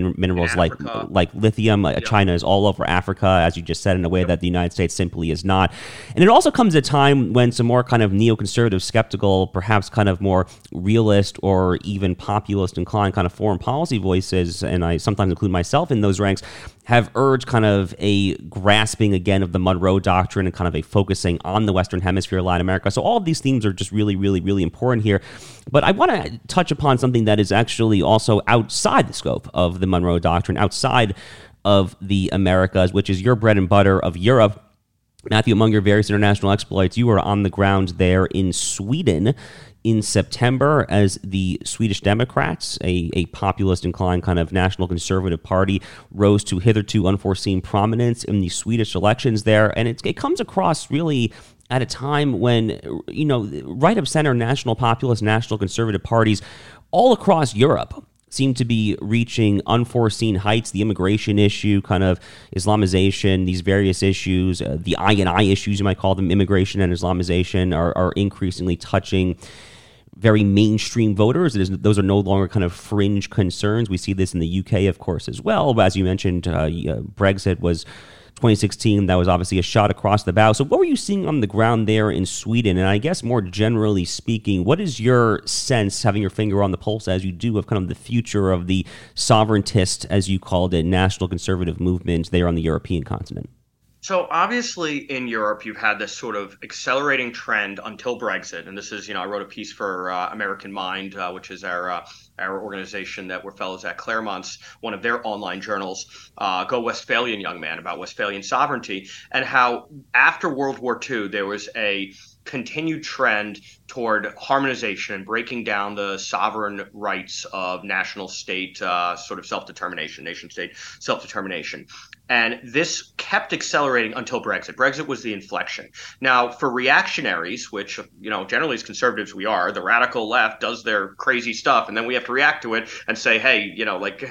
like lithium. China is all over Africa, as you just said, in a way that the United States simply is not. And it also comes at a time when some more kind of neoconservative, skeptical, perhaps kind of more realist or even populist inclined kind of foreign policy voices, and I sometimes include myself in those ranks, have urged kind of a grasping again of the Monroe Doctrine and kind of a focusing on the Western Hemisphere, Latin America. So all of these themes are just really, really, really important here. But I want to touch upon something that is actually also outside the scope of the Monroe Doctrine, outside of the Americas, which is your bread and butter of Europe. Matthew, among your various international exploits, you were on the ground there in Sweden in September as the Swedish Democrats, a populist inclined kind of national conservative party, rose to hitherto unforeseen prominence in the Swedish elections there. And it comes across really at a time when, right of center national populist, national conservative parties all across Europe seem to be reaching unforeseen heights. The immigration issue, kind of Islamization, these various issues, the I&I issues, you might call them, immigration and Islamization, are increasingly touching very mainstream voters. Those are no longer kind of fringe concerns. We see this in the UK, of course, as well. But as you mentioned, Brexit was 2016. That was obviously a shot across the bow. So what were you seeing on the ground there in Sweden? And I guess more generally speaking, what is your sense, having your finger on the pulse as you do, of kind of the future of the sovereigntist, as you called it, national conservative movement there on the European continent? So obviously in Europe, you've had this sort of accelerating trend until Brexit. And this is, I wrote a piece for American Mind, which is our organization that we're fellows at Claremont's, one of their online journals, Go Westphalian Young Man, about Westphalian sovereignty, and how after World War II, there was a continued trend toward harmonization and breaking down the sovereign rights of national state sort of self-determination, nation state self-determination. And this kept accelerating until Brexit. Brexit was the inflection. Now, for reactionaries, which, generally as conservatives we are, the radical left does their crazy stuff, and then we have to react to it and say, hey, we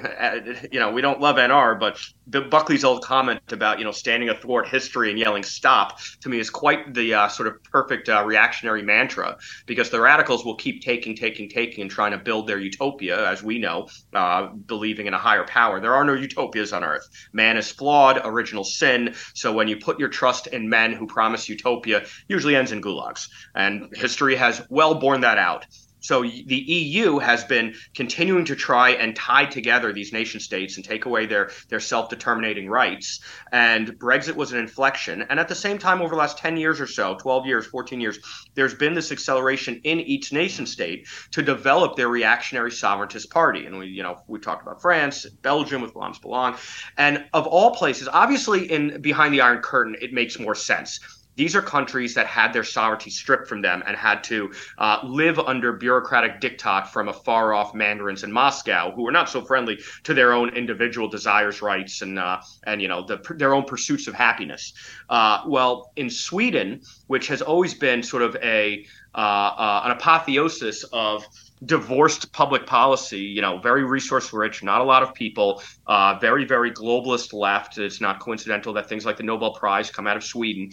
don't love NR, but Buckley's old comment about, standing athwart history and yelling stop, to me is quite the sort of perfect reactionary mantra, because the radicals will keep taking and trying to build their utopia, as we know, believing in a higher power. There are no utopias on earth. Man is flawed, original sin. So when you put your trust in men who promise utopia, usually ends in gulags. And history has well borne that out. So the EU has been continuing to try and tie together these nation states and take away their self-determinating rights. And Brexit was an inflection. And at the same time, over the last 10 years or so, 12 years, 14 years, there's been this acceleration in each nation state to develop their reactionary sovereigntist party. And we talked about France, Belgium with Vlaams Belang. And of all places, obviously in behind the Iron Curtain, it makes more sense. These are countries that had their sovereignty stripped from them and had to live under bureaucratic diktat from afar-off mandarins in Moscow, who were not so friendly to their own individual desires, rights, and their own pursuits of happiness. Well, in Sweden, which has always been sort of an apotheosis of divorced public policy, very resource rich, not a lot of people, very, very globalist left. It's not coincidental that things like the Nobel Prize come out of Sweden.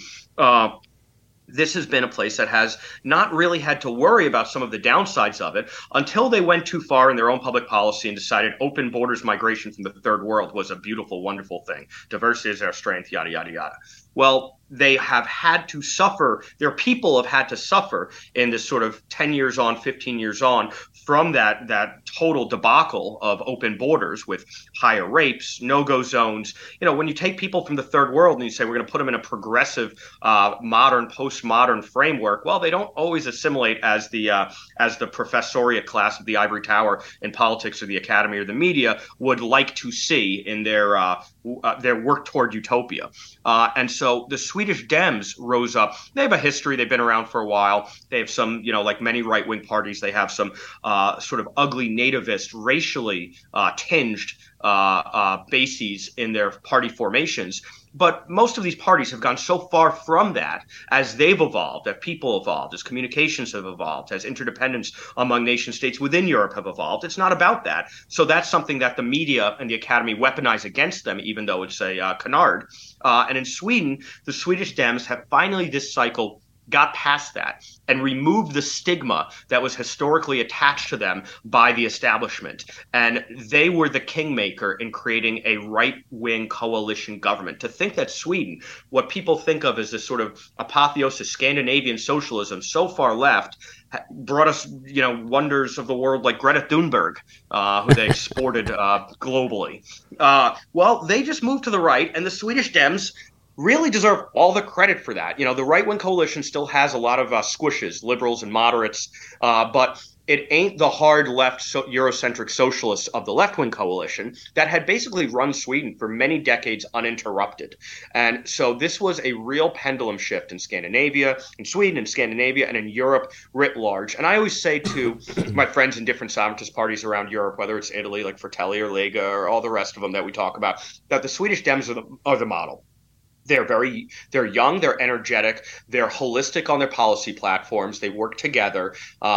This has been a place that has not really had to worry about some of the downsides of it until they went too far in their own public policy and decided open borders migration from the third world was a beautiful, wonderful thing. Diversity is our strength, yada, yada, yada. Well, they have had to suffer, their people have had to suffer in this sort of 10 years on, 15 years on from that total debacle of open borders with higher rapes, no-go zones. When you take people from the third world and you say we're going to put them in a progressive, modern, postmodern framework, well, they don't always assimilate as the professoriate class of the ivory tower in politics or the academy or the media would like to see in their their work toward utopia. And so the Swedish Dems rose up. They have a history. They've been around for a while. They have some, like many right-wing parties, they have some sort of ugly nativist, racially tinged bases in their party formations. But most of these parties have gone so far from that as they've evolved, as people evolved, as communications have evolved, as interdependence among nation states within Europe have evolved. It's not about that. So that's something that the media and the academy weaponize against them, even though it's a canard. And in Sweden, the Swedish Dems have finally this cycle got past that and removed the stigma that was historically attached to them by the establishment. And they were the kingmaker in creating a right-wing coalition government. To think that Sweden, what people think of as this sort of apotheosis, Scandinavian socialism, so far left, brought us, wonders of the world like Greta Thunberg, who they exported globally. Well, they just moved to the right, and the Swedish Dems really deserve all the credit for that. The right-wing coalition still has a lot of squishes, liberals and moderates, but it ain't the hard left Eurocentric socialists of the left-wing coalition that had basically run Sweden for many decades uninterrupted. And so this was a real pendulum shift in Scandinavia, in Sweden, in Scandinavia, and in Europe writ large. And I always say to my friends in different sovereigntist parties around Europe, whether it's Italy, like Fratelli or Lega, or all the rest of them that we talk about, that the Swedish Dems are the model. They're young, they're energetic, they're holistic on their policy platforms. They work together.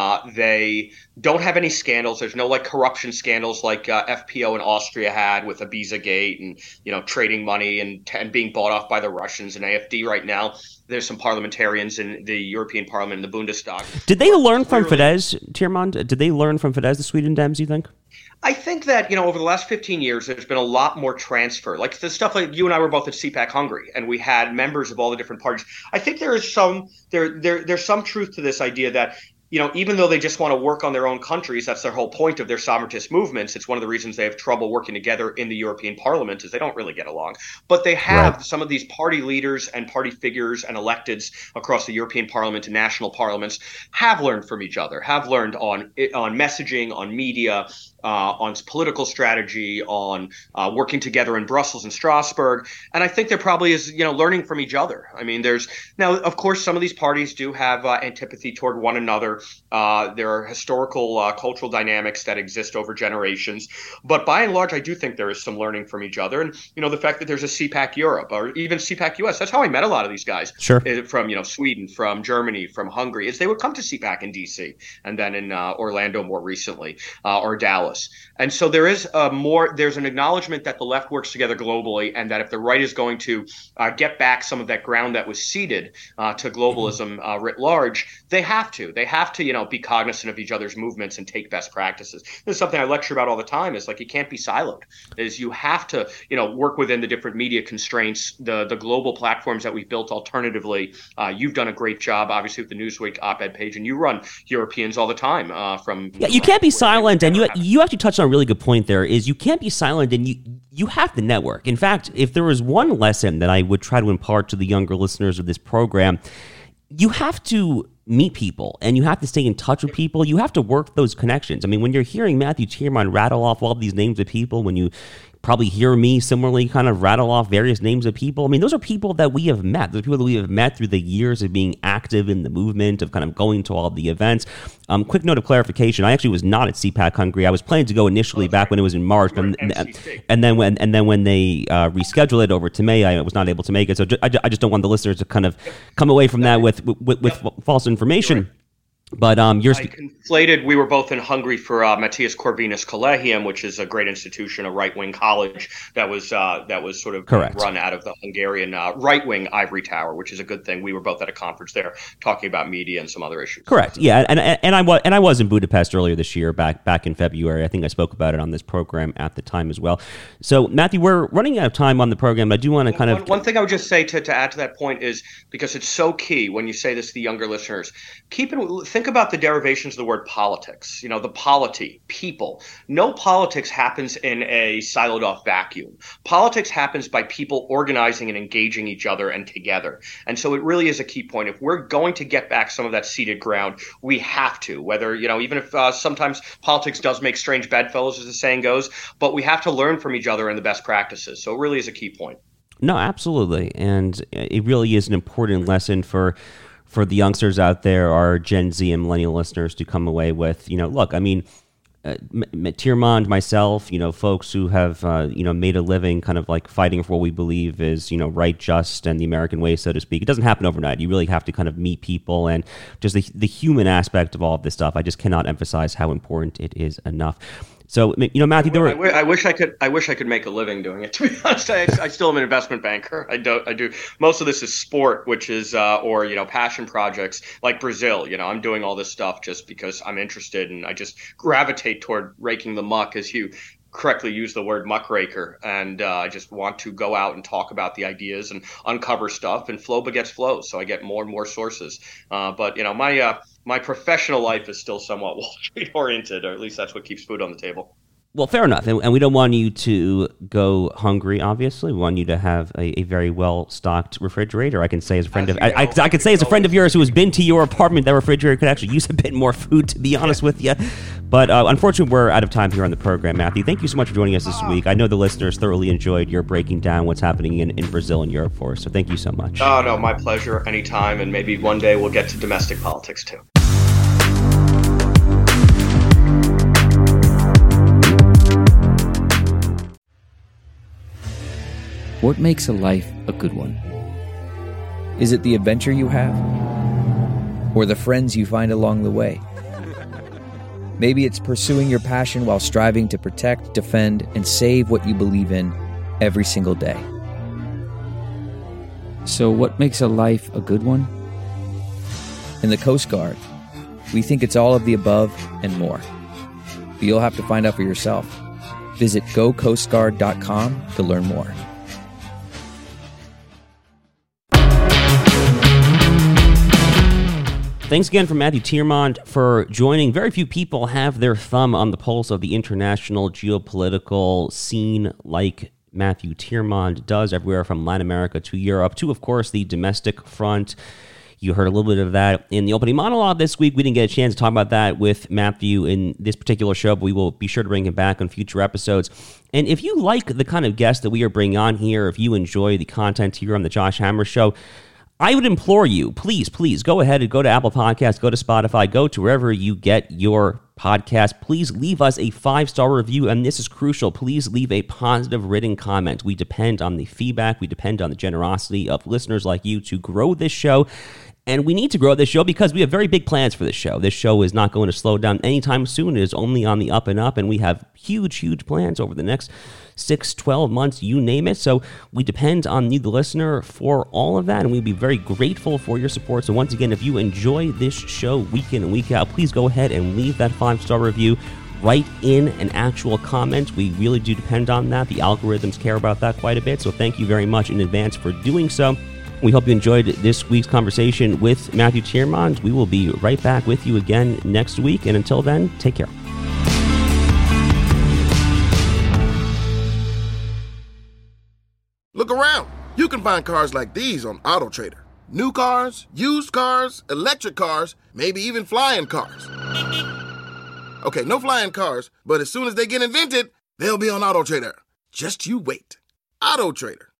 They don't have any scandals. There's no corruption scandals like FPO in Austria had with Ibiza-gate and trading money and being bought off by the Russians. And AfD right now, there's some parliamentarians in the European Parliament in the Bundestag. Did they learn from Fidesz, Tiermond? Did they learn from Fidesz, the Sweden Dems, you think? I think that, over the last 15 years, there's been a lot more transfer. Like the stuff like you and I were both at CPAC Hungary, and we had members of all the different parties. I think there is there's some truth to this idea that, even though they just want to work on their own countries, that's their whole point of their sovereigntist movements. It's one of the reasons they have trouble working together in the European Parliament is they don't really get along. But they have some of these party leaders and party figures and electeds across the European Parliament and national parliaments have learned from each other, have learned on messaging, on media, on political strategy, on working together in Brussels and Strasbourg. And I think there probably is, learning from each other. I mean, now, of course, some of these parties do have antipathy toward one another. There are historical cultural dynamics that exist over generations. But by and large, I do think there is some learning from each other. And, the fact that there's a CPAC Europe or even CPAC US, that's how I met a lot of these guys. Sure. From, Sweden, from Germany, from Hungary, is they would come to CPAC in DC and then in Orlando more recently or Dallas. And so there's an acknowledgement that the left works together globally, and that if the right is going to get back some of that ground that was ceded to globalism writ large, they have to be cognizant of each other's movements and take best practices. This is something I lecture about all the time. Is you can't be siloed. Is you have to work within the different media constraints, the global platforms that we've built alternatively. You've done a great job, obviously, with the Newsweek op-ed page, and you run Europeans all the time. You can't be silent, and you actually touched on a really good point there. Is you can't be silent, and you have to network. In fact, if there was one lesson that I would try to impart to the younger listeners of this program, you have to meet people and you have to stay in touch with people. You have to work those connections. I mean, when you're hearing Matthew Tiermond rattle off all these names of people, when you probably hear me similarly kind of rattle off various names of people. I mean, those are people that we have met. Those are people that we have met through the years of being active in the movement, of kind of going to all the events. Quick note of clarification: I actually was not at CPAC Hungary. I was planning to go initially back when it was in March, and then when they rescheduled it over to May, I was not able to make it. So I just don't want the listeners to kind of come away from that with false information. But I conflated. We were both in Hungary for Matthias Corvinus Collegium, which is a great institution, a right-wing college that was sort of run out of the Hungarian right-wing ivory tower, which is a good thing. We were both at a conference there talking about media and some other issues. Correct. Yeah, and I was in Budapest earlier this year, back in February. I think I spoke about it on this program at the time as well. So Matthew, we're running out of time on the program, but I do want to one thing I would just say to add to that point is, because it's so key when you say this to the younger listeners, think about the derivations of the word politics, the polity, people. No politics happens in a siloed off vacuum. Politics happens by people organizing and engaging each other and together. And so it really is a key point. If we're going to get back some of that ceded ground, we have to, whether, even if sometimes politics does make strange bedfellows, as the saying goes, but we have to learn from each other and the best practices. So it really is a key point. No, absolutely. And it really is an important lesson for the youngsters out there, our Gen Z and millennial listeners, to come away with. Look, I mean, Tiermond, myself, folks who have, made a living kind of like fighting for what we believe is, right, just, and the American way, so to speak. It doesn't happen overnight. You really have to kind of meet people, and just the human aspect of all of this stuff. I just cannot emphasize how important it is enough. So, Matthew, I wish I could make a living doing it. To be honest, I still am an investment banker. I do. Most of this is sport, which is, or passion projects like Brazil. I'm doing all this stuff just because I'm interested, and I just gravitate toward raking the muck, as you correctly use the word muckraker. And I just want to go out and talk about the ideas and uncover stuff, and flow begets flow. So I get more and more sources. But my professional life is still somewhat Wall Street oriented, or at least that's what keeps food on the table. Well, fair enough. And we don't want you to go hungry, obviously. We want you to have a very well-stocked refrigerator. I can say as a friend I could say as a friend of yours who has been to your apartment, that refrigerator could actually use a bit more food, to be honest with you. But unfortunately, we're out of time here on the program, Matthew. Thank you so much for joining us this week. I know the listeners thoroughly enjoyed your breaking down what's happening in Brazil and Europe for us. So thank you so much. Oh, no, my pleasure. Anytime. And maybe one day we'll get to domestic politics, too. What makes a life a good one? Is it the adventure you have? Or the friends you find along the way? Maybe it's pursuing your passion while striving to protect, defend, and save what you believe in every single day. So what makes a life a good one? In the Coast Guard, we think it's all of the above and more. But you'll have to find out for yourself. Visit gocoastguard.com to learn more. Thanks again for Matthew Tiermond for joining. Very few people have their thumb on the pulse of the international geopolitical scene like Matthew Tiermond does, everywhere from Latin America to Europe to, of course, the domestic front. You heard a little bit of that in the opening monologue this week. We didn't get a chance to talk about that with Matthew in this particular show, but we will be sure to bring him back on future episodes. And if you like the kind of guests that we are bringing on here, if you enjoy the content here on the Josh Hammer Show, I would implore you, please go ahead and go to Apple Podcasts, go to Spotify, go to wherever you get your podcast. Please leave us a 5-star review, and this is crucial. Please leave a positive written comment. We depend on the feedback. We depend on the generosity of listeners like you to grow this show. And we need to grow this show because we have very big plans for this show. This show is not going to slow down anytime soon. It is only on the up and up, and we have huge plans over the next 6, 12 months, you name it. So we depend on you, the listener, for all of that, and we'd be very grateful for your support. So once again, if you enjoy this show week in and week out, please go ahead and leave that 5-star review. Write in an actual comment. We really do depend on that. The algorithms care about that quite a bit, so thank you very much in advance for doing so. We hope you enjoyed this week's conversation with Matthew Tiermond. We will be right back with you again next week, and until then, take care. Look around. You can find cars like these on AutoTrader. New cars, used cars, electric cars, maybe even flying cars. Okay, no flying cars, but as soon as they get invented, they'll be on AutoTrader. Just you wait. AutoTrader.